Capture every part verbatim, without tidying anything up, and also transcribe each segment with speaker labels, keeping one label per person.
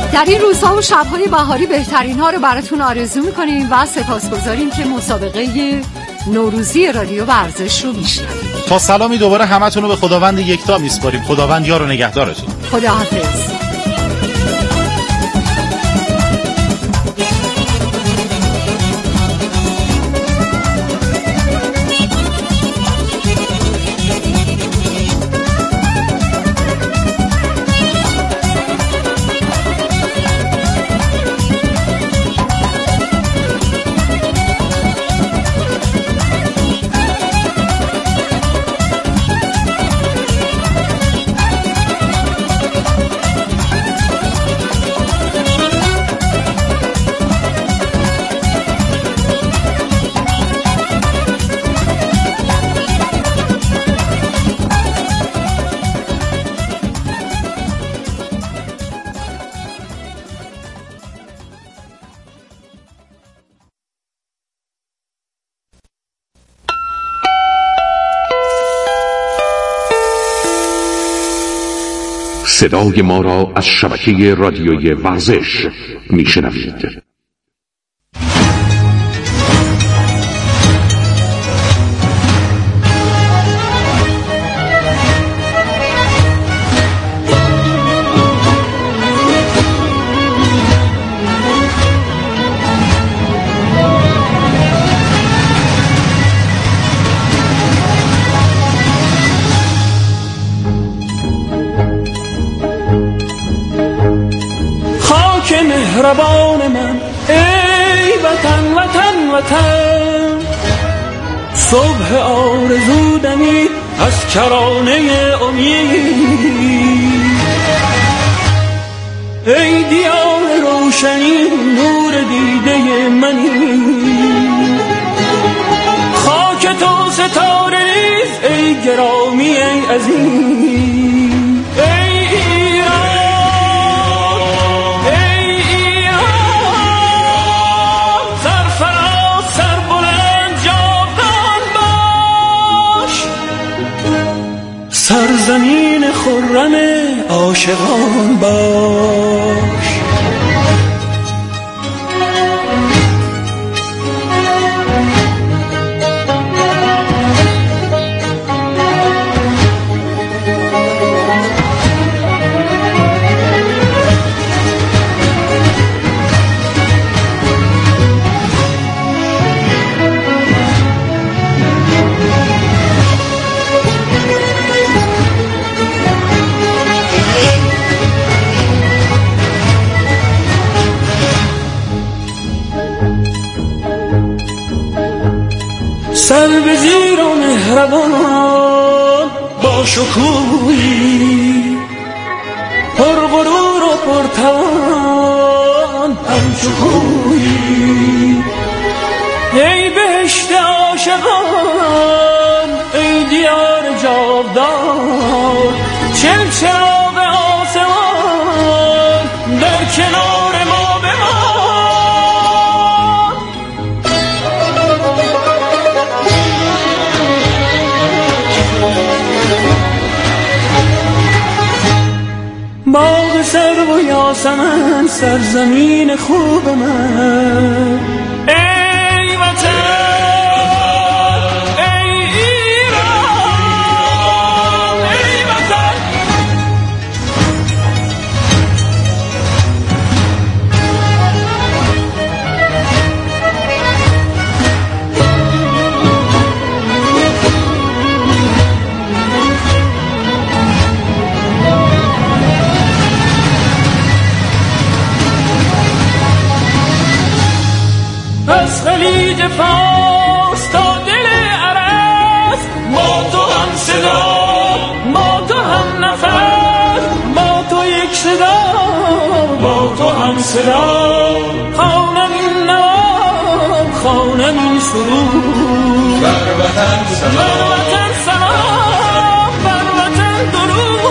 Speaker 1: در این روزها و شب‌های بهاری بهترین ها رو براتون آرزو می‌کنیم و سپاسگزاریم که مسابقه نوروزی رادیو ورزش رو میشنوید.
Speaker 2: تا سلامی دوباره همتون رو به خداوند یکتا میسپاریم. خداوند یار و نگهدارتون.
Speaker 1: خداحافظ.
Speaker 3: صدای ما را از شبکه رادیوی ورزش میشنوید.
Speaker 4: مهربان من ای وطن وطن وطن، صبح آرزو دمید از کرانه امید. ای دیار روشنی نور دیده منی، خاک تو ستاره ریز ای گرامی ای عزیز. سرزمین خرم عاشقان باش. سر به زیر و مهربان با شکوهی، پر غرور و پر توان همچو کوهی. ای بهشت عاشقان ای دیار جاودان، چل چراغ آسمان در کنار ما بمان. باغ سرو و یاسمن سرزمین خوب من، ای وطن ای ایران ای وطن. از خلیج فارس تا دل عرب، ما تو هم صدا ما تو هم نفس، ما تو یک صدا ما تو هم صدا. خوانم این نام خوانم این سرود، بر وطن سلام بر وطن سلام بر وطن درود.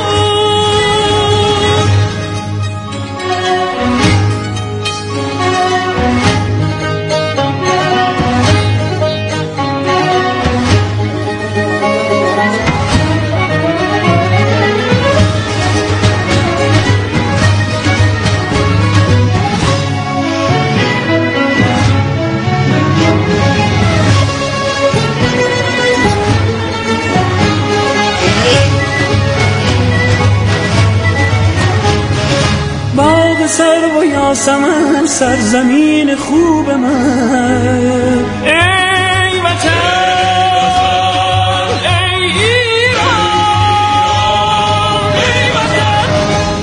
Speaker 4: یاسمن سرزمین خوب من. ای وطن ای ایران ای وطن.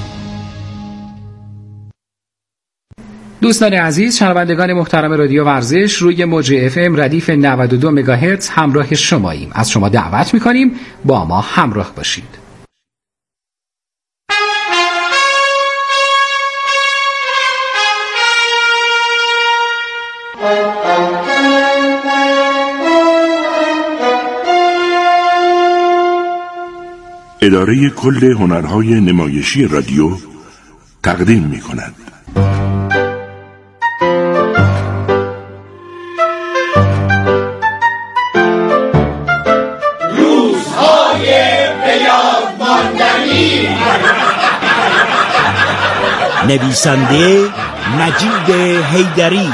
Speaker 5: دوستان عزیز، شنوندگان محترم رادیو ورزش، روی موج اف ام ردیف نود و دو مگاهرتز همراه شماییم. از شما دعوت می‌کنیم با ما همراه باشید.
Speaker 3: اداره کل هنرهای نمایشی رادیو تقدیم می‌کند.
Speaker 6: نویسنده مجید حیدری،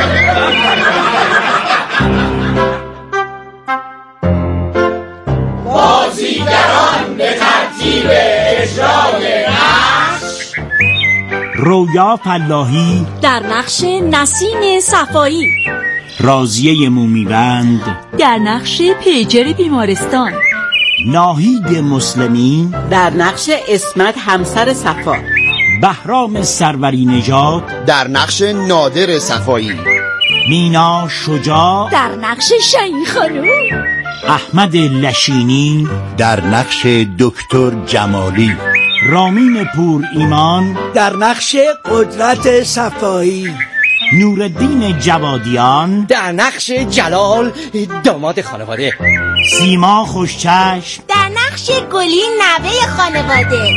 Speaker 7: بازیگران به ترتیب اجرای نقش:
Speaker 6: رویا فلاحی
Speaker 8: در نقش نسیم صفایی،
Speaker 6: راضیه مومیوند
Speaker 8: در نقش پیجر بیمارستان،
Speaker 6: ناهید مسلمی
Speaker 9: در نقش اسمت همسر صفا،
Speaker 6: بهرام سروری نژاد
Speaker 10: در نقش نادر صفایی،
Speaker 6: مینا شجاع
Speaker 8: در نقش شهین خانم،
Speaker 6: احمد لشینی
Speaker 10: در نقش دکتر جمالی،
Speaker 6: رامین پور ایمان
Speaker 11: در نقش قدرت صفایی،
Speaker 6: نورالدین جوادیان
Speaker 11: در نقش جلال داماد خانواده،
Speaker 6: سیما خوشچشم
Speaker 8: در نقش گلی نوه خانواده،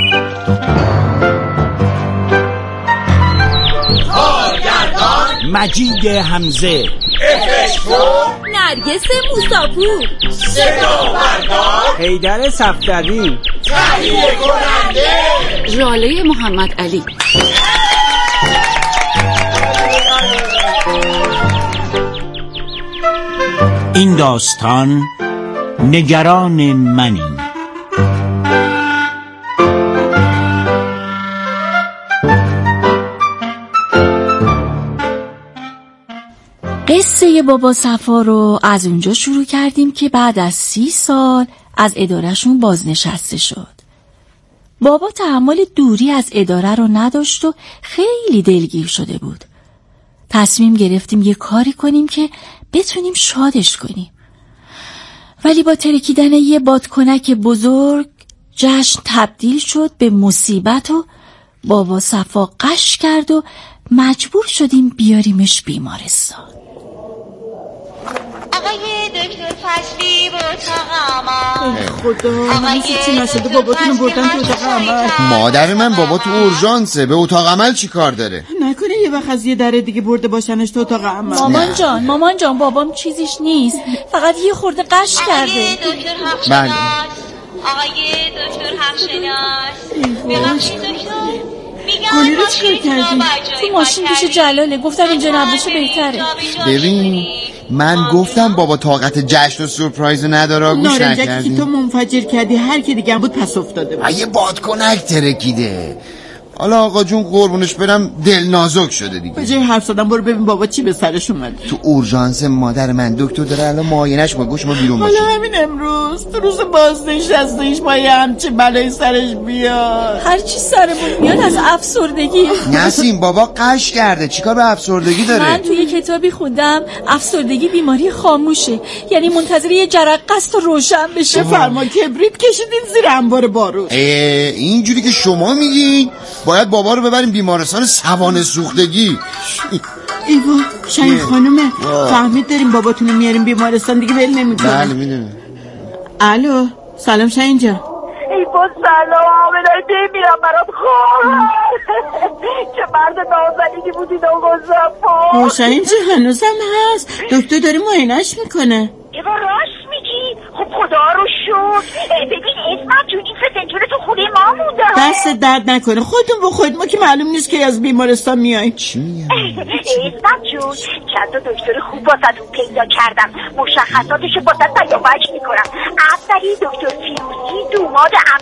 Speaker 7: کارگردان
Speaker 6: مجید حمزه،
Speaker 7: افشتو
Speaker 8: نرگس موساپور،
Speaker 7: صدا بردار
Speaker 11: حیدر صفدری،
Speaker 7: تهیه کننده
Speaker 1: ژاله محمد علی.
Speaker 6: این داستان نگران منی.
Speaker 8: قصه بابا صفا رو از اونجا شروع کردیم که بعد از سی سال از ادارهشون بازنشسته شد. بابا تحمل دوری از اداره رو نداشت و خیلی دلگیر شده بود. تصمیم گرفتیم یه کاری کنیم که بتونیم شادش کنیم. ولی با ترکیدن یه بادکنک بزرگ جشن تبدیل شد به مصیبت و بابا صفا قش کرد و مجبور شدیم بیاریمش بیمارستان.
Speaker 12: آقای دکتر فصلی به اتاق عمل.
Speaker 9: خدا من چی نشده باباتونو بردن تو اتاق عمل.
Speaker 10: مادر من بابا تو اورژانسه، به اتاق عمل چی کار داره؟
Speaker 9: نکنه یه وقت از یه در دیگه برده باشنش تو اتاق عمل.
Speaker 8: مامان جان مامان جان بابام چیزیش نیست، فقط یه خورده قش کرده.
Speaker 12: آقای دکتر حقشناس،
Speaker 10: بله.
Speaker 12: آقای دکتر حقشناس، ببخشید دکتر
Speaker 9: گلی رو چیکار کردی؟
Speaker 8: تو ماشین پیش جلاله، گفتم اینجا نباشه بهتره.
Speaker 10: ببین من گفتم بابا طاقت جشن و سورپرایز نداره، گوش
Speaker 9: نارنجکی
Speaker 10: نکردی.
Speaker 9: که تو منفجر کردی هر کی دیگه بود پس افتاده بود.
Speaker 10: یه بادکنک ترکیده. حالا آقا جون قربونش برم دل نازک شده دیگه.
Speaker 9: به جای حرف زدن برو ببین بابا چی به سرش اومده.
Speaker 10: تو اورژانس مادر من دکتر داره الان معاینش ما گوش ما بیرون باشه.
Speaker 9: حالا همین امروز تو روز بازنشسته‌اش با یه همچه بلای سرش بیاد.
Speaker 8: هر چی سرمون میاد از افسردگی.
Speaker 10: نسیم بابا قش کرده، چیکار به افسردگی داره؟
Speaker 8: من توی کتابی خوندم افسردگی بیماری خاموشه، یعنی منتظر یه جرقه است و روشن بشه.
Speaker 9: فرما کبریت کشیدین زیر انبار بارون.
Speaker 10: اینجوری که شما میگین باید بابا رو ببریم بیمارستان سوانه سوختگی.
Speaker 9: ایوا شاین خانومه فهمید داریم باباتونو میاریم بیمارستان دیگه ول نمیکنه.
Speaker 10: بله میدونم.
Speaker 9: الو سلام شاین جان.
Speaker 12: ایوا سلام الهی بمیرم برات خواهر. چه مرد نازنینی بودی آقا صفا.
Speaker 9: شاین جان هنوزم هست، دکتر داره معاینش میکنه.
Speaker 12: ایوا راست میگی؟ خب خدا رو شکر. ببین اسمت جون این فسنجون تو خونه ما مونده.
Speaker 9: دست درد نکنه، خودتون با خود ما که معلوم نیست که از بیمارستان میاییم.
Speaker 10: چی میگم؟
Speaker 12: اسمت جون چند تا دکتر خوب واسهتون پیدا کردم، مشخصاتشو واسه بیانش میکنم. اولی دکتر فیروزی دوماد عمه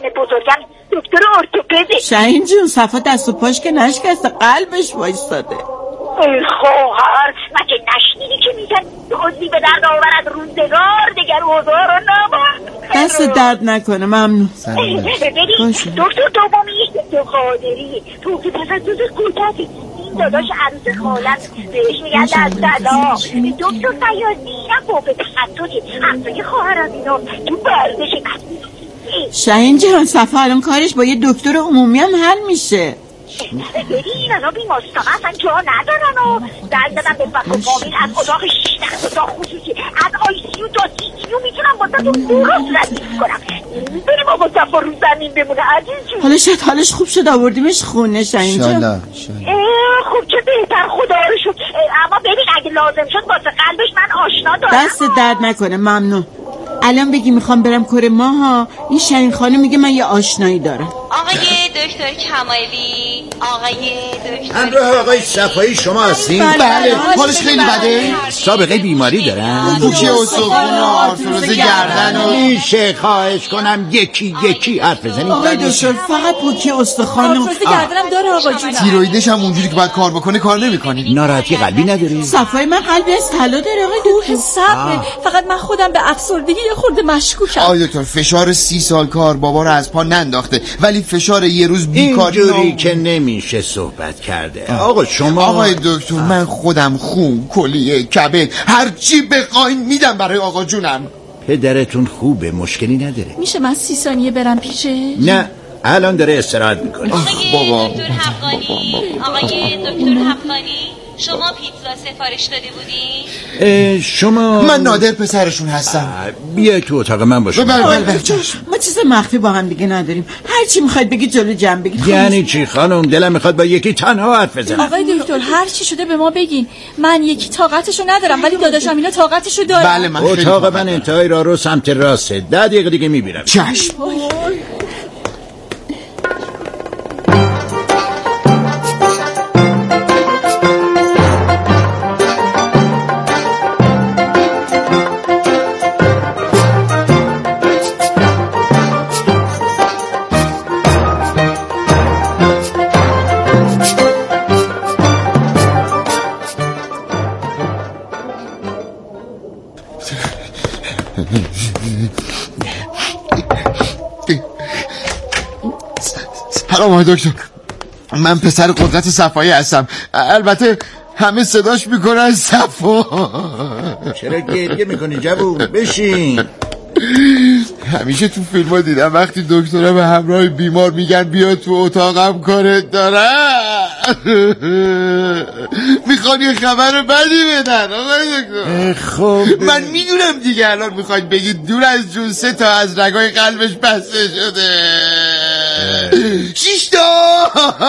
Speaker 12: بزرگم دکتر ارتوپده.
Speaker 9: شاهین جون صفا دست و پاش که نشکسته، قلبش وایستاده.
Speaker 12: ای خواهر مگه نشنیدی که میگن عضوی به درد آورد روزگار دیگر اوضاع رو نباید.
Speaker 9: دست درد نکنه، ممنون.
Speaker 12: ببین دکتر دومی دکتر قادری تو که تخصص کوتاهی، این داداش عروس خالت بهش میگن دستلا. دکتر فیاضی هم فوق تخصصی همسایه خواهرم اینا تو بردش قدیم.
Speaker 9: شاهین جان صفا الان کارش با یه دکتر عمومی هم حل میشه.
Speaker 12: ببین اونا بیمارستان اصلا جا ندارن و در دادن به وقت کامل از اتاق شیشتخت اتاق خصوصی از آی سی یو تا سی سی یو میتونم با تا تو درست ردیف کنم. میبینیم با صفا رو زمین بمونه عزیز جون.
Speaker 9: حالا شاید حالش خوب شد آوردیمش خونه. شاهین جان
Speaker 12: خوب چه بهتر خدا رو شد. اما ببین اگه لازم شد واسه قلبش من آشنا دارم.
Speaker 9: دست درد نکنه، ممنون. الان بگی میخوام برم کره ماها، این شاهین خانم میگه من یه آشنایی دارم.
Speaker 13: آقای دکتر کمالی، آقای دکتر
Speaker 14: همراه آقای صفایی شما هستین؟
Speaker 10: بله. حالش خیلی بده؟
Speaker 14: سابقه بیماری دارن؟
Speaker 10: پوکی استخوان و آرتروز گردن و
Speaker 14: میشه خواهش کنم یکی یکی حرف بزنید؟
Speaker 9: آقای دکتر فقط پوکی استخوان و
Speaker 8: آرتروز گردنم داره آقا جون.
Speaker 10: تیرویدش هم اونجوری که باید کار بکنه کار نمی‌کنه.
Speaker 14: ناراحتی قلبی نداری؟
Speaker 9: صفای من قلبی از طلا داره آقای دکتر.
Speaker 8: صبر، فقط من خودم به افسردگی یه خورده مشکوکم.
Speaker 10: آقای دکتر فشار سی سال کار بابا رو از پا ننداخته، ولی فشار یه روز بیکاری
Speaker 14: اینجوری که نمیشه صحبت کرده. آقا شما
Speaker 10: آقای دکتر من خودم خون، کلیه، کبد، هر چی بخواین میدم برای آقا جونم.
Speaker 14: پدرتون خوبه، مشکلی نداره.
Speaker 8: میشه من سی ثانیه برم پیشه؟
Speaker 14: نه الان داره استراحت میکنه.
Speaker 13: آقای دکتر حقانی، آقای دکتر حقانی شما پیتزا سفارش داده بودین؟
Speaker 14: شما
Speaker 10: من نادر پسرشون هستم.
Speaker 14: بیای تو اتاق من باشه.
Speaker 9: ما چیز مخفی با هم دیگه نداریم، هر چی میخواید بگید جلو جمع بگید.
Speaker 14: یعنی چی خانم؟ دلم میخواد با یکی تنها حرف بزنم.
Speaker 8: آقای دکتر هر چی شده به ما بگین. من یکی طاقتشو ندارم ولی داداشم اینا طاقتشو داره.
Speaker 10: بله من
Speaker 14: اتاق من انتهای راه رو سمت راسته. ده دقیقه دیگه میبینم.
Speaker 10: چشم. سلام آقای دکتر، من پسر قدرت صفایی هستم. البته همه صداش میکنن صفا.
Speaker 14: چرا گریه میکنی جوون؟ بشین.
Speaker 10: همیشه تو فیلم ها دیدم وقتی دکترها به همراه بیمار میگن بیا تو اتاقم کارت دارم. میخوان یه خبر بدی بدن آقای دکتر.
Speaker 14: خب
Speaker 10: من میدونم دیگه الان میخواید بگید دور از جون سه تا از رگای قلبش بسته شده. شش تا.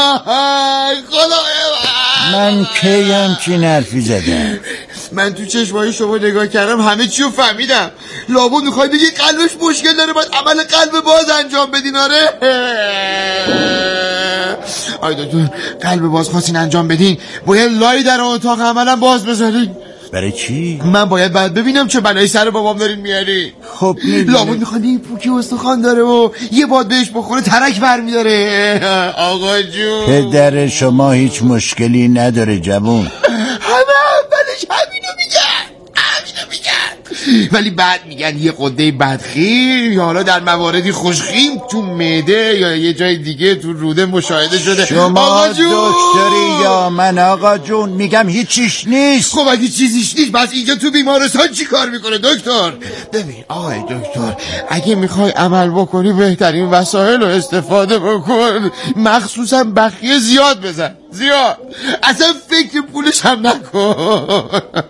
Speaker 10: خدایا
Speaker 14: من کی همچین حرفی زدم؟
Speaker 10: من تو چشمای شما نگاه کردم همه چی رو فهمیدم. لابد میخوای بگی قلبش مشکل داره باید عمل قلب باز انجام بدین. آره آی دکتر قلب باز خواستین انجام بدین باید لای در اتاق عملا باز بذارین.
Speaker 14: برای چی؟
Speaker 10: من باید بعد ببینم چه بلایی سر بابام دارین میاری.
Speaker 14: خب
Speaker 10: لابد میخواد این پوکی استخوان داره و یه باد بهش بخوره ترک برمیداره. آقا جون
Speaker 14: پدر شما هیچ مشکلی نداره جوون.
Speaker 10: همه اولش همینو میگن همینو میگن ولی بعد میگن یه قده بدخیم یا حالا در مواردی خوشخیم تو معده یا یه جای دیگه تو روده مشاهده شده.
Speaker 14: شما
Speaker 10: آقا جون
Speaker 14: دکتری یا من آقا جون؟ میگم هیچیش نیست.
Speaker 10: خب اگه چیزیش نیست بس اینجا تو بیمارستان چی کار میکنه دکتر؟ ببین آقای دکتر اگه میخوای عمل بکنی بهترین وسایل رو استفاده بکن، مخصوصا بخیه زیاد بزن زیاد، اصلا فکر پولش هم نکن.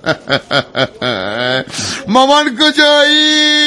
Speaker 10: مامان کجایی؟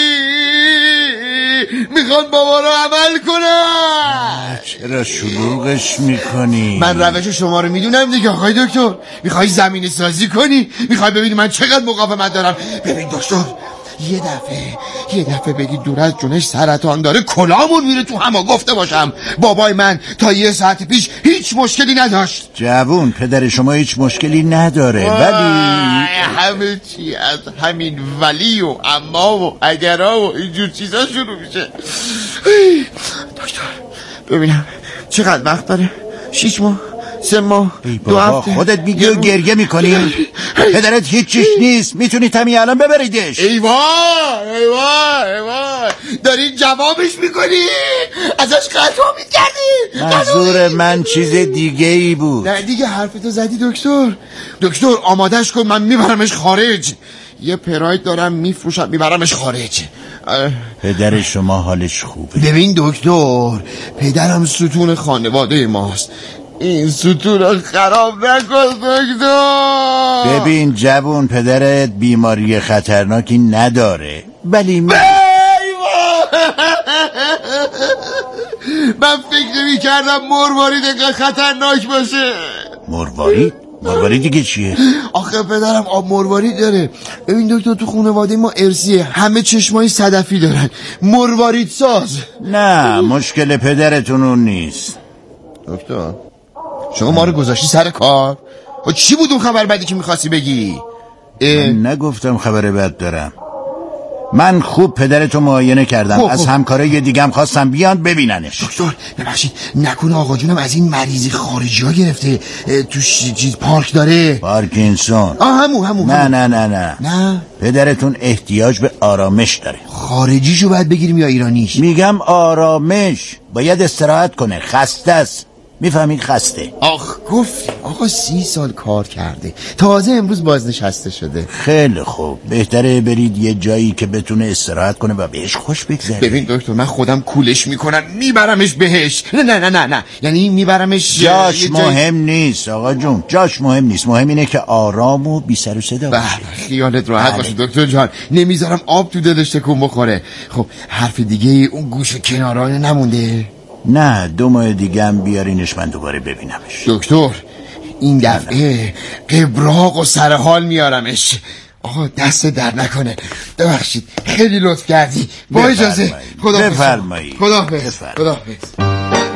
Speaker 10: میخوان بابا رو عمل کنن.
Speaker 14: چرا شلوغش میکنی؟
Speaker 10: من روش شما رو میدونم دیگه آقای دکتر. میخوای زمین سازی کنی، میخوای ببینی من چقدر مقاومت دارم. ببین دکتر یه دفعه یه دفعه بگی دور از جونش سرطان داره کلامون میره تو هما. گفته باشم بابای من تا یه ساعت پیش هیچ مشکلی نداشت.
Speaker 14: جوون پدر شما هیچ مشکلی نداره ولی
Speaker 10: همه چی از همین ولی و اما و اگرا و اینجور چیزا شروع میشه. دکتر ببینم چقدر وقت داره؟ شیش ماه؟ سه ماه؟ دو هفته؟
Speaker 14: خودت میگی و گریه میکنی؟ پدرت هیچیش نیست، میتونی تمی الان ببریدش.
Speaker 10: ای وای ای وای ای وای داری جوابش میکنی؟ ازش خطا میکردی؟
Speaker 14: منظور من چیز دیگه ای بود.
Speaker 10: نه دیگه حرفتو زدی دکتر. دکتر آمادش کن، من میبرمش خارج. یه پراید دارم میفروشم میبرمش خارج.
Speaker 14: پدر شما حالش خوبه؟
Speaker 10: ببین دکتر، پدرم ستون خانواده ماست، این ستون رو خراب نکن دکتر.
Speaker 14: ببین جوون، پدرت بیماری خطرناکی نداره ولی می...
Speaker 10: من فکر نمی کردم مروارید اینقدر خطرناک باشه.
Speaker 14: مروارید؟ مروارید دیگه چیه؟
Speaker 10: آخه پدرم آب مروارید داره. ببین دکتر تو خانواده ما ارثیه، همه چشمای صدفی دارن، مروارید ساز.
Speaker 14: نه مشکل پدرتون اون نیست.
Speaker 10: دکتر شما ما رو گذاشتی سر کار؟ و چی بود اون خبر بدی که میخواستی بگی؟
Speaker 14: من نگفتم خبر بد دارم. من خوب پدرتو معاینه کردم. خوب. از همکارای دیگم خواستم بیان ببیننش.
Speaker 10: دکتر ببخشید نکنه آقا جونم از این مریضی خارجی ها گرفته، تو چیز پارک داره؟
Speaker 14: پارکینسون.
Speaker 10: آه همون همون
Speaker 14: نه نه نه نه
Speaker 10: نه
Speaker 14: پدرتون احتیاج به آرامش داره.
Speaker 10: خارجیشو باید بگیریم یا ایرانیش؟
Speaker 14: میگم آرامش، باید استراحت کنه، خسته است. میفهمید خسته.
Speaker 10: آخ گفت آقا سی سال کار کرده، تازه امروز بازنشسته شده.
Speaker 14: خیلی خوب، بهتره برید یه جایی که بتونه استراحت کنه و بهش خوش بگذره.
Speaker 10: ببین دکتر من خودم کولش میکنم میبرمش بهش. نه نه نه نه نه یعنی میبرمش
Speaker 14: جاش مهم نیست آقا جون، جاش مهم نیست، مهم اینه که آرام و بی سر و صدا باشه.
Speaker 10: خیالت راحت باشه دکتر جان، نمیذارم آب تو دلش تکون بخوره. خب حرف دیگه اون گوش کنارانه نمونده؟
Speaker 14: نه دو ماه دیگه هم بیارینش من دوباره ببینمش.
Speaker 10: دکتر این دفعه قبراق و سرحال میارمش. آقا دست در نکنه، ببخشید خیلی لطف کردی. با اجازه خداحافظ.
Speaker 14: بفرمایید.
Speaker 10: خداحافظ. خداحافظ.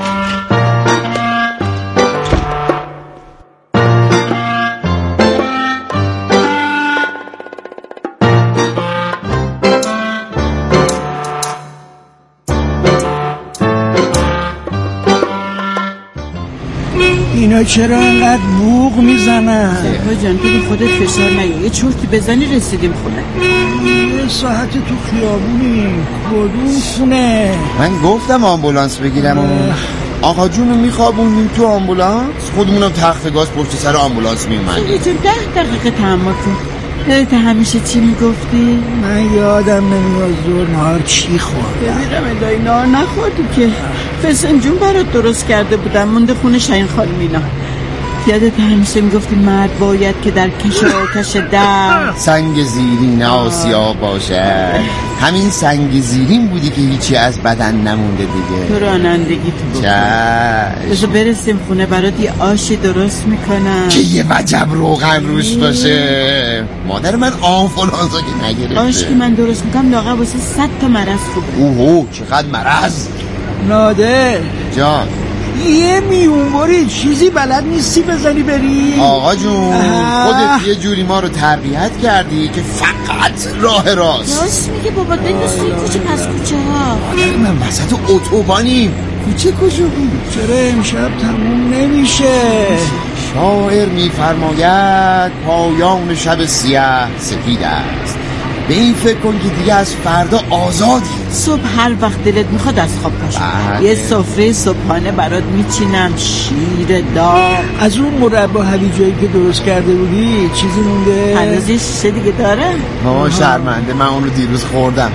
Speaker 11: اینا چرا انقدر بوق میزنن؟
Speaker 9: سیفا جان تو خودت فشار نیا، یه چرتی بزنی رسیدیم خونه.
Speaker 11: یه ساعت تو خیابونی کدوم خونه؟
Speaker 10: من گفتم آمبولانس بگیرم و آقا جونو میخوابونیم تو آمبولانس، خودمونم تخت گاز پشت سر آمبولانس میمونیم.
Speaker 9: یه جون ده دقیقه تحمل کن. یادت همیشه چی میگفتی؟
Speaker 11: من یادم نمیاد زور نهار چی خوردم.
Speaker 9: ببینم الهی نهار نخوردی که فسنجون برات درست کرده بودم، مونده خونه شاین خانم اینا. یادت همیشه میگفتی مرد باید که در کشاکش دم
Speaker 10: سنگ زیرین آسیاب باشه. همین سنگ زیرین بودی که هیچی از بدن نمونده دیگه.
Speaker 9: تو رانندگی تو
Speaker 10: چشم.
Speaker 9: بذار برسیم خونه برات یه آشی درست میکنم
Speaker 10: که یه وجب روغن روش باشه. مادر من آنفولانزا که نگرفته.
Speaker 9: آش که من درست میکنم لاغر واسه صد تا مرض خوبه.
Speaker 10: اوهو چقدر مرض.
Speaker 11: نادر
Speaker 10: جان
Speaker 11: یه میونوری چیزی بلد نیستی بزنی بری؟
Speaker 10: آقا جون خودت یه جوری ما رو تربیت کردی که فقط راه راست.
Speaker 9: راست میگه بابا بنداز توی کوچه پس کوچه ها.
Speaker 10: مادر من وسط اتوبانیم، کوچه کجا بود؟
Speaker 11: چرا امشب تموم نمیشه؟
Speaker 10: شاعر میفرماید پایان شب سیاه سپید است. به این فکر کن که دیگه از فردا آزادی.
Speaker 9: صبح هر وقت دلت میخواد از خواب پاشو، یه سفره صبحانه برات میچینم، شیر داغ.
Speaker 11: از اون مربا هویجایی که درست کرده بودی چیزی مونده؟
Speaker 9: هنوز یه شیشه دیگه داره؟
Speaker 10: ماما شرمنده، من اون رو دیروز خوردم.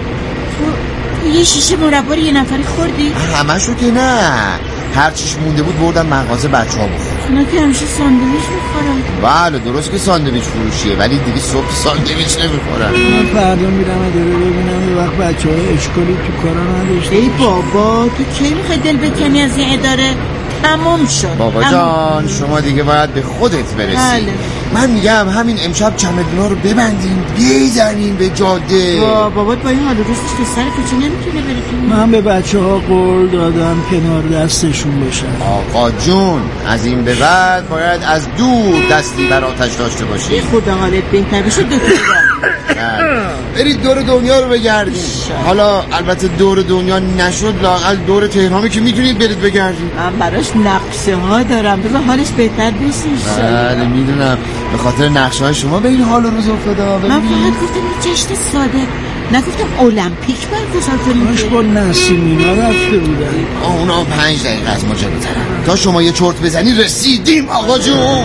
Speaker 9: تو یه شیشه مربا رو یه نفری خوردی؟
Speaker 10: همشو که نه، هر چیش مونده بود بردم مغازه بچه ها بخور.
Speaker 9: اونا که همیشه ساندویچ میخورن.
Speaker 10: بله درست که ساندویچ فروشیه ولی دیگه صبح ساندویچ نمیخورن.
Speaker 11: من فردا میرم اداره ببینم یه وقت بچه های اشکالی تو کارا نداشته.
Speaker 9: ای بابا تو کی میخوای دل بکنی از این اداره؟ تموم شد
Speaker 10: بابا جان شما دیگه باید به خودت برسی.
Speaker 9: بله.
Speaker 10: من میگم همین امشب چمدونا رو ببندیم بیزنیم به جاده.
Speaker 9: با بابات با این حال روزش که سر کوچه نمیتونه بره.
Speaker 11: من به بچه ها قول دادم کنار دستشون باشن.
Speaker 10: آقا جون از این به بعد باید از دور دستی بر آتش داشته باشی.
Speaker 9: خدا حالت بهتر بشه دکتر.
Speaker 10: برید دور دنیا رو بگردید. حالا البته دور دنیا نشد، لااقل دور تهران که میتونید برید بگردید.
Speaker 9: من براش نقشه ها دارم، بذار حالش بهتر بشه.
Speaker 10: بله میدونم، به خاطر نقشه های شما به این حال روز افتاده.
Speaker 9: من فقط گفتم این جشن ساده، نگفتم المپیک برگزار کنیم.
Speaker 11: باش با نسیمینا رفته بودن.
Speaker 10: اونا پنج دقیقه از ما جلوترن. تا شما یه چرت بزنی رسیدیم آقا جون.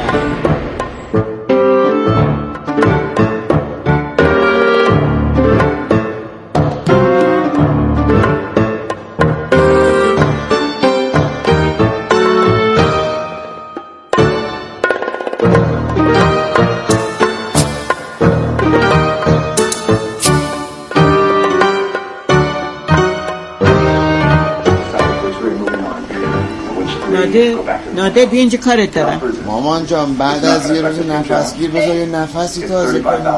Speaker 9: ناده ناده بیا اینجا کارت دارم.
Speaker 10: مامان جان بعد از یه روز نفسگیر بذار یه نفسی تازه کنم.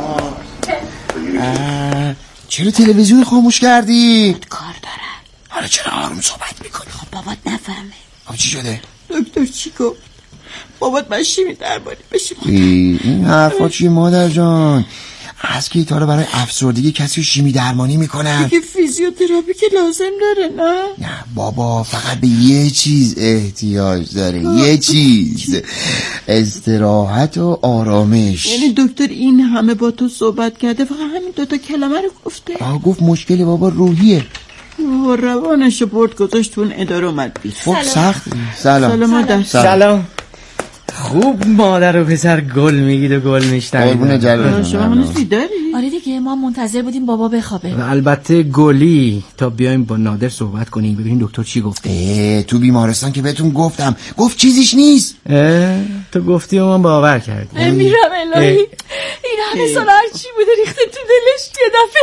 Speaker 10: چرا تلویزیون خاموش کردی؟
Speaker 9: کار دارم.
Speaker 10: حالا چرا آروم صحبت میکنی؟
Speaker 9: خب بابات نفهمه.
Speaker 10: خب چی شده؟
Speaker 9: دکتر چی گفت؟ بابات من شیمی درمانی بشیم.
Speaker 10: این حرفا چیه مادر جان؟ از که تا رو برای افسردگی کسی شیمی درمانی میکنن؟
Speaker 9: دیگه فیزیوتراپی که لازم داره نه؟
Speaker 10: نه بابا، فقط به یه چیز احتیاج داره. یه چیز، استراحت و آرامش.
Speaker 9: یعنی دکتر این همه با تو صحبت کرده فقط همین دوتا کلمه رو گفته؟
Speaker 10: آه گفت مشکل بابا روحیه.
Speaker 9: و روانشو برد گذاشت تو اون اداره اومد بید.
Speaker 10: خب سخت. سلام
Speaker 9: سلام مادر.
Speaker 15: سلام. خوب مادر و پسر گل میگید و گل میشتن.
Speaker 10: قربون جلال
Speaker 9: شما هنوز بیداری؟
Speaker 8: آره دیگه، ما منتظر بودیم بابا بخوابه.
Speaker 15: و البته گلی تا بیایم با نادر صحبت کنیم ببینیم دکتر چی گفته.
Speaker 10: اه تو بیمارستان که بهتون گفتم، گفت چیزیش نیست.
Speaker 15: اه تو گفتی و من باور کردم.
Speaker 8: میرم الهی، این همه سال هر چی بوده ریخته تو دلش، یه دفعه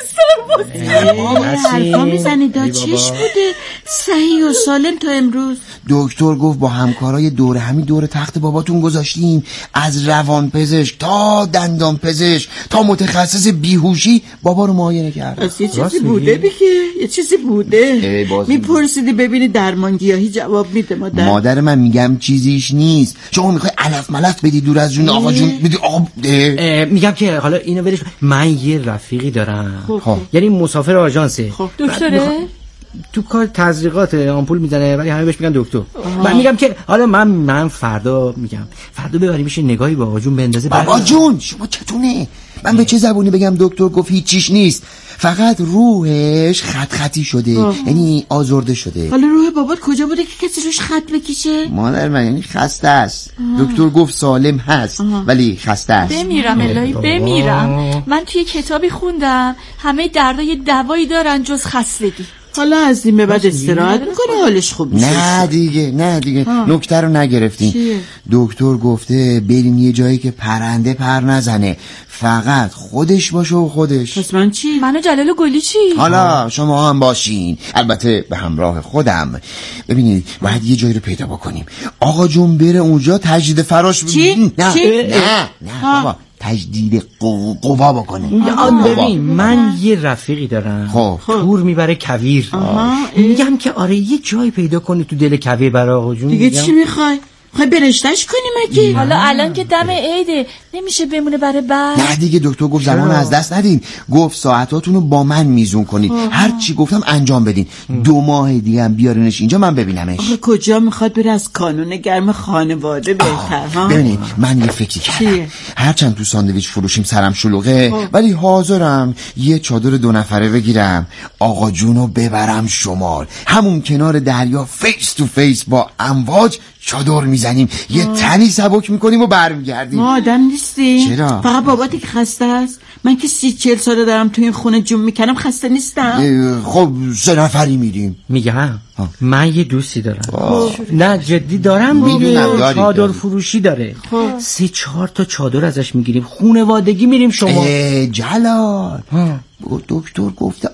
Speaker 8: امروز سر بسته.
Speaker 9: حرفا میزنی دا چیش بوده صحیح و سالم تا امروز؟
Speaker 10: دکتر گفت با همکارای دور همی دور تخت باباتون گذاشتیم، از روان پزشک تا دندان پزشک تا متخصص بیهوشی بابا رو معاینه کرد.
Speaker 9: پس یه چیزی بوده دیگه، یه چیزی بوده. میپرسیدی ببینی درمان گیاهی جواب میده مادر.
Speaker 10: مادر من میگم چیزیش نیست. شما میخوای علف ملف بدی دور از جون آقا جون میدی آقا.
Speaker 15: میگم که حالا اینو ولش، من یه رفیقی دارم. خب. یعنی مسافر آژانسه.
Speaker 8: خب. دکتره؟
Speaker 15: تو کار تزریقات آمپول میزنه ولی همه بهش میگن دکتر. من میگم که حالا من من فردا میگم فردا ببریمش نگاهی با آقا جون بندازه.
Speaker 10: بابا جون شما چتونه؟ من به چه زبونی بگم دکتر گفت هیچیش نیست، فقط روحش خط خطی شده. یعنی آزرده شده.
Speaker 9: حالا روح بابات کجا بوده که کسی روش خط بکشه؟
Speaker 10: مادر من یعنی خسته است. دکتر گفت سالم هست آه. ولی خسته است.
Speaker 8: بمیرم الهی بمیرم. من توی کتابی خوندم همه دردای دوایی دارن جز خستگی.
Speaker 9: حالا از این به بعد استراحت میکنه حالش خوب میشه.
Speaker 10: نه دیگه نه دیگه نکته رو نگرفتین. دکتر گفته بریم یه جایی که پرنده پر نزنه، فقط خودش باشه و خودش.
Speaker 9: پس من چی؟
Speaker 8: منو جلال و گلی چی؟
Speaker 10: حالا شما هم باشین، البته به همراه خودم. ببینید باید یه جایی رو پیدا بکنیم آقا جون بره اونجا تجدید فراش.
Speaker 9: چی؟
Speaker 10: نه
Speaker 9: چی؟
Speaker 10: نه نه بابا تجدید قو... قوا بکنه.
Speaker 15: ببین من یه رفیقی دارم
Speaker 10: خب
Speaker 15: تور میبره کویر. میگم که آره یه جای پیدا کنی تو دل کویر برای آقا جون.
Speaker 9: دیگه چی میخوای؟ خواهی برشتش کنیم اگه؟
Speaker 8: حالا الان که دم عیده نمیشه بمونه برای بعد؟
Speaker 10: نه دیگه دکتر گفت زمان از دست ندین، گفت ساعتاتونو با من میزون کنید، هر چی گفتم انجام بدین. دو ماه دیگه هم بیارینش اینجا من ببینمش.
Speaker 9: آخه کجا میخواد بره از کانون گرم خانواده بهتر ها؟
Speaker 10: ببینید من یه فکری کردم، هرچند تو ساندویچ فروشیم سرم شلوغه آه. ولی حاضرم یه چادر دو نفره بگیرم آقا جونو ببرم شمال، همون کنار دریا فیس تو فیس با امواج چادر میزنیم، یه تنی سبک میکنیم و برمیگردیم.
Speaker 9: ما آدم نیستیم.
Speaker 10: چرا؟
Speaker 9: فقط باباتی که خسته است. من که سی چل ساله دارم تو این خونه جون میکنم، خسته نیستم.
Speaker 10: خب سه نفری میریم.
Speaker 15: میگم من یه دوستی دارم. نه جدی دارم.
Speaker 10: میدونم
Speaker 15: چادر فروشی داره. خب. سه چهار تا چادر ازش میگیریم، خونوادگی میریم شما.
Speaker 10: جلال دکتر گفته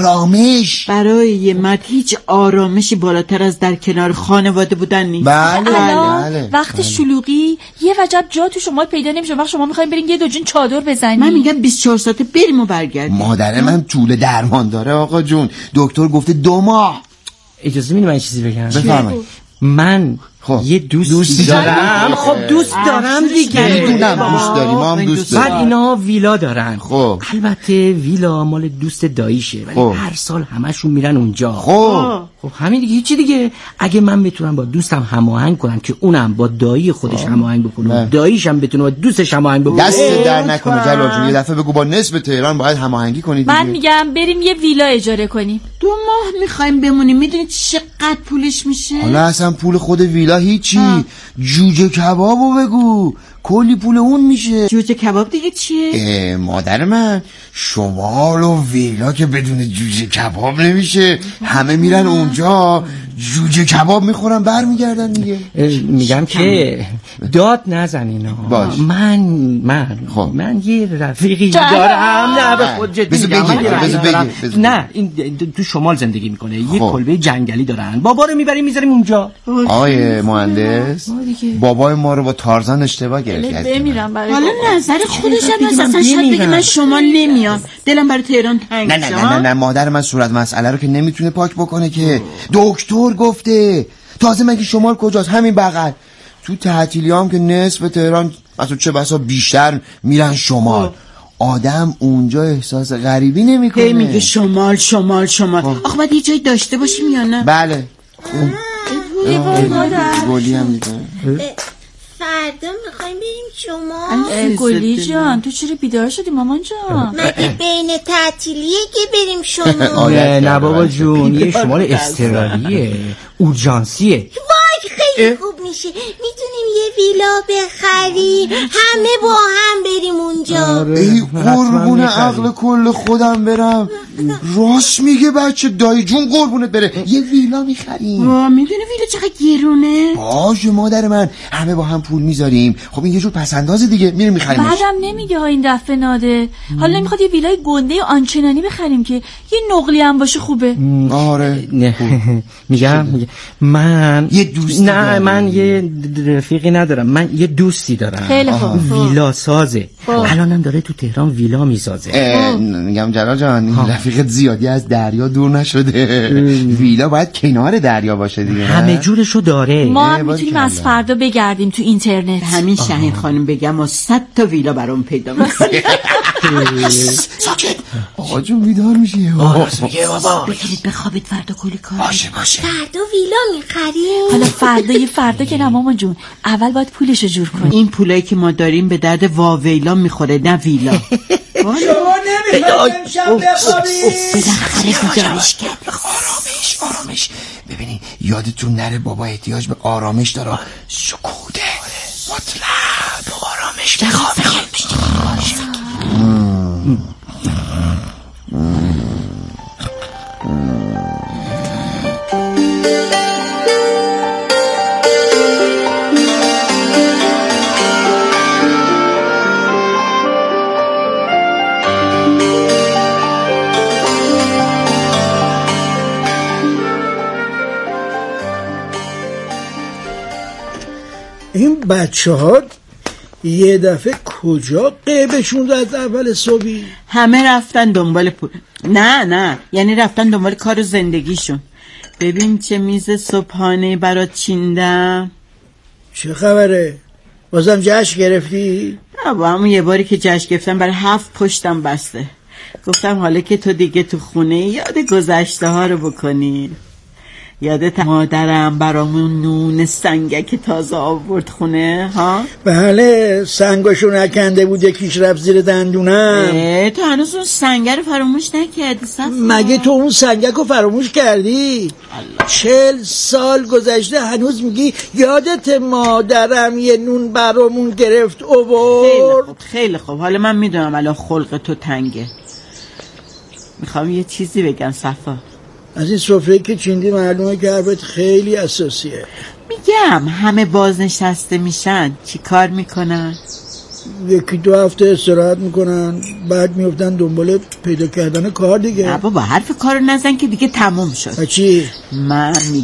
Speaker 10: آرامش.
Speaker 9: برای یه مرد هیچ آرامشی بالاتر از در کنار خانواده بودن نیست.
Speaker 10: بله بله.
Speaker 8: وقت بله. شلوغی یه وجب جا تو شما پیدا نمیشه، وقت شما میخواین برین یه دو جون چادر بزنید.
Speaker 9: من میگم بیست و چهار ساعته بریم و برگردیم.
Speaker 10: مادر من طول درمان داره آقا جون، دکتر گفته دو ماه.
Speaker 15: اجازه میدی من چیزی بگم؟
Speaker 10: بفرمایید.
Speaker 15: من خب. یه دوست, دوست دارم. خب دوست دارم دیگه.
Speaker 10: میدونم دوست داری، ما هم دوست داریم.
Speaker 15: بعد اینا ویلا دارن.
Speaker 10: خب
Speaker 15: البته ویلا مال دوست داییشه ولی خب. هر سال همشون میرن اونجا.
Speaker 10: خب
Speaker 15: خب همین دیگه، هیچی دیگه. اگه من بتونم با دوستم هماهنگ کنم که اونم با دایی خودش هماهنگ بکنه، داییش هم بتونه با دوستش هماهنگ بکنه،
Speaker 10: دست در نکنه جلال جون. یه دفعه بگو با نصف تهران باید هماهنگی کنید دیگه.
Speaker 8: من میگم بریم یه ویلا اجاره کنیم.
Speaker 9: دو ماه میخوایم بمونیم. میدونید چقدر پولش میشه؟
Speaker 10: حالا اصلا پول خود ویلا هیچی. ها. جوجه کبابو بگو، کلی پول اون میشه.
Speaker 9: جوجه کباب دیگه چیه؟
Speaker 10: مادر من، شمال و ویلا که بدون جوجه کباب نمیشه. همه میرن اونجا جوجه کباب میخورن برمیگردن دیگه.
Speaker 15: میگم که داد نزنین.
Speaker 10: باش.
Speaker 15: من من
Speaker 10: خب.
Speaker 15: من یه رفیقی دارم. نه به خود جدی میگم. نه این تو شمال زندگی میکنه. خب. یه کلبه جنگلی دارن. بابا رو میبریم میذاریم اونجا.
Speaker 10: آقای مهندس، بابای ما رو با تارزان اشتباه گرفت.
Speaker 8: بمیرم برای
Speaker 9: حالا نظر خودش هم هست. اصلا شاید بگه من شمال نمیام، دلم برای تهران تنگ.
Speaker 10: نه نه نه نه, نه. مادر من صورت مسئله رو که نمیتونه پاک بکنه که. دکتر گفته. تازه مگه شمال کجاست؟ همین بغل. تو تعطیلی هم که نصف تهران مثلا چه بسا بیشتر میرن شمال. آدم اونجا احساس غریبی نمیکنه.
Speaker 9: هی میگه شمال شمال شمال. آخه باید یه جایی داشته باشیم یا نه؟
Speaker 10: بله. گلی هم دیگه.
Speaker 12: فردا میخوایم بریم شما.
Speaker 8: گلی جان تو چرا بیدار شدی مامان جان؟
Speaker 12: مگه بین تعطیلیه که بریم شما؟
Speaker 15: نه نه بابا جون، یه شمال استرالیه، اورژانسیه.
Speaker 12: وای خیلی خوب میشه. میتونیم یه ویلا بخریم همه با هم بریم اونجا.
Speaker 10: ای قربون عقل کل خودم برم. راست میگه بچه. دایی جون قربونت بره. یه ویلا میخریم.
Speaker 9: وا میدونی ویلا چقدر گرونه؟
Speaker 10: باشه مادر من، همه با هم پول میذاریم. خب این یه جور پسندازه دیگه. میریم میخریمش.
Speaker 8: بعدم نمیگه ها این دفعه ناده. حالا نمیخواد یه ویلای گنده آنچنانی بخریم که یه نقلی هم باشه خوبه.
Speaker 10: آره
Speaker 15: نه میگم من
Speaker 10: یه دوستی
Speaker 15: نه
Speaker 10: دارم.
Speaker 15: من یه رفیقی ندارم. من یه دوستی دارم.
Speaker 8: خیلی خوب.
Speaker 15: ویلا سازه. الانم داره تو تهران ویلا میسازه.
Speaker 10: میگم جلال جان، رفیقت زیادی از دریا دور نشده. ویلا باید کنار دریا باشه دیگه.
Speaker 15: همه جورشو داره.
Speaker 8: ما هم میتونیم از فردا بگردیم تو اینترنت.
Speaker 9: همین شاهین خانم بگم ما صد تا ویلا برام پیدا میکنیم.
Speaker 10: ساکت. آقا جون بیدار میشه.
Speaker 15: راست میگه بابا.
Speaker 9: بخرید بخوابید فردا کلی کار.
Speaker 10: باشه باشه.
Speaker 12: فردا ویلا میخریم.
Speaker 8: حالا فردا یه فردا که نه مامان جون، اول باید پولشو جور کنیم.
Speaker 9: این پولایی که ما داریم به درد واویلا میخوره نه ویلا.
Speaker 11: شما نمیخواید امشب بخوابید؟
Speaker 9: بالاخره بیدارش کرد.
Speaker 10: آرامش آرامش. ببینی یادتون نره بابا احتیاج به آرامش داره. سکوته مطلق. آرامش بخواب.
Speaker 11: این بچه ها یه دفعه کجا قیبشون از اول صبحی؟
Speaker 9: همه رفتن دنبال پول. نه نه یعنی رفتن دنبال کار و زندگیشون. ببین چه میز صبحانه برات چیندم.
Speaker 11: چه خبره؟ بازم جشن گرفتی؟
Speaker 9: نه با همون یه باری که جشن گرفتم برای هفت پشتم بسته. گفتم حالا که تو دیگه تو خونه یاد گذشته ها رو بکنی. یادت مادرم برامون نون سنگک تازه آورد خونه ها؟
Speaker 11: بله سنگاشو نکنده بود یکیش رفت زیر دندونم.
Speaker 9: تو هنوز اون سنگه رو فراموش نکردی صفا؟
Speaker 11: مگه تو اون سنگک رو فراموش کردی؟ چل سال گذشته هنوز میگی یادت مادرم یه نون برامون گرفت آورد.
Speaker 9: خیلی خوب خیلی خوب. حالا من میدونم الان خلق تو تنگه. میخوام یه چیزی بگم صفا.
Speaker 11: از این سفره که چیندی معلومه که حرفت خیلی اساسیه.
Speaker 9: میگم همه بازنشسته میشن چی کار میکنن؟
Speaker 11: یکی دو هفته استراحت میکنن بعد میفتن دنبال پیدا کردن کار دیگه.
Speaker 9: نه بابا حرف کارو نزن که دیگه تموم شد.
Speaker 11: چی؟
Speaker 9: من